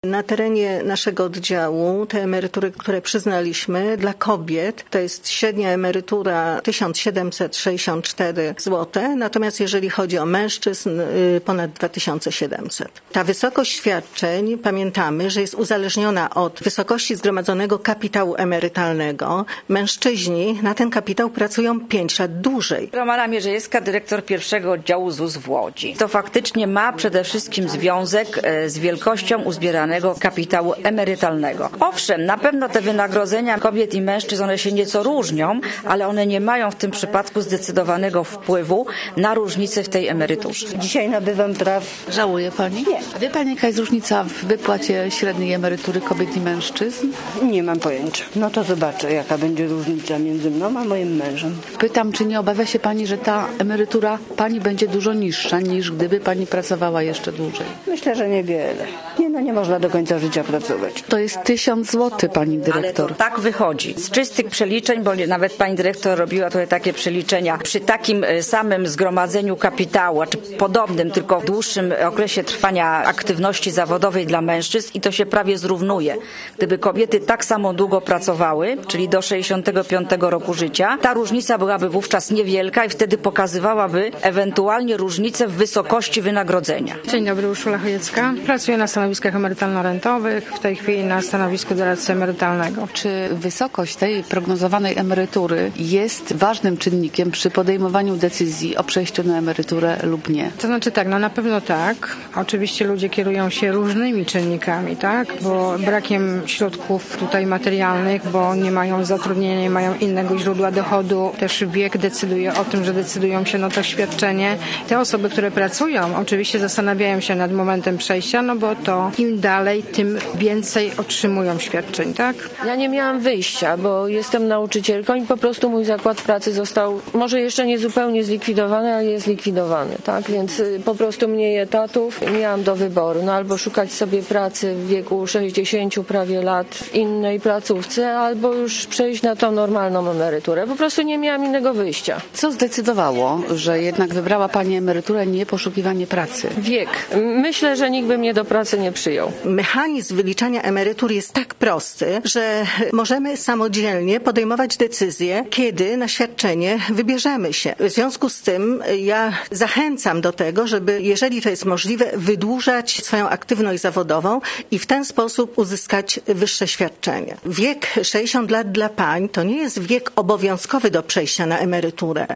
Na terenie naszego oddziału te emerytury, które przyznaliśmy dla kobiet, to jest średnia emerytura 1764 zł, natomiast jeżeli chodzi o mężczyzn ponad 2700. Ta wysokość świadczeń, pamiętamy, że jest uzależniona od wysokości zgromadzonego kapitału emerytalnego. Mężczyźni na ten kapitał pracują 5 lat dłużej. Romana Mierzejewska, dyrektor pierwszego oddziału ZUS w Łodzi. To faktycznie ma przede wszystkim związek z wielkością uzbieranego kapitału emerytalnego. Owszem, na pewno te wynagrodzenia kobiet i mężczyzn, one się nieco różnią, ale one nie mają w tym przypadku zdecydowanego wpływu na różnicę w tej emeryturze. Dzisiaj nabywam praw. Żałuje pani? Nie. A wie pani, jaka jest różnica w wypłacie średniej emerytury kobiet i mężczyzn? Nie mam pojęcia. No to zobaczę, jaka będzie różnica między mną a moim mężem. Pytam, czy nie obawia się pani, że ta emerytura pani będzie dużo niższa, niż gdyby pani pracowała jeszcze dłużej? Myślę, że niewiele. Nie można do końca życia pracować. To jest 1000 zł, pani dyrektor. Ale to tak wychodzi. Z czystych przeliczeń, bo nawet pani dyrektor robiła tutaj takie przeliczenia, przy takim samym zgromadzeniu kapitału, czy podobnym, tylko w dłuższym okresie trwania aktywności zawodowej dla mężczyzn i to się prawie zrównuje. Gdyby kobiety tak samo długo pracowały, czyli do 65 roku życia, ta różnica byłaby wówczas niewielka i wtedy pokazywałaby ewentualnie różnicę w wysokości wynagrodzenia. Dzień dobry, Urszula Chojecka. Pracuję na stanowiskach emerytalno-rentowych, w tej chwili na stanowisku doradcy emerytalnego. Czy wysokość tej prognozowanej emerytury jest ważnym czynnikiem przy podejmowaniu decyzji o przejściu na emeryturę lub nie? To znaczy tak, na pewno tak. Oczywiście ludzie kierują się różnymi czynnikami, tak? Bo brakiem środków tutaj materialnych, bo nie mają zatrudnienia, nie mają innego źródła dochodu. Też wiek decyduje o tym, że decydują się na to świadczenie. Te osoby, które pracują, oczywiście zastanawiają się nad momentem przejścia, no bo to im dalej, tym więcej otrzymują świadczeń, tak? Ja nie miałam wyjścia, bo jestem nauczycielką i po prostu mój zakład pracy został może jeszcze nie zupełnie zlikwidowany, ale jest zlikwidowany, tak? Więc po prostu mniej etatów miałam do wyboru. No albo szukać sobie pracy w wieku 60 prawie lat w innej placówce, albo już przejść na tą normalną emeryturę. Po prostu nie miałam innego wyjścia. Co zdecydowało, że jednak wybrała pani emeryturę, nie poszukiwanie pracy? Wiek. Myślę, że nikt by mnie do pracy nie przyjął. Mechanizm wyliczania emerytur jest tak prosty, że możemy samodzielnie podejmować decyzję, kiedy na świadczenie wybierzemy się. W związku z tym ja zachęcam do tego, żeby, jeżeli to jest możliwe, wydłużać swoją aktywność zawodową i w ten sposób uzyskać wyższe świadczenie. Wiek 60 lat dla pań to nie jest wiek obowiązkowy do przejścia na emeryturę.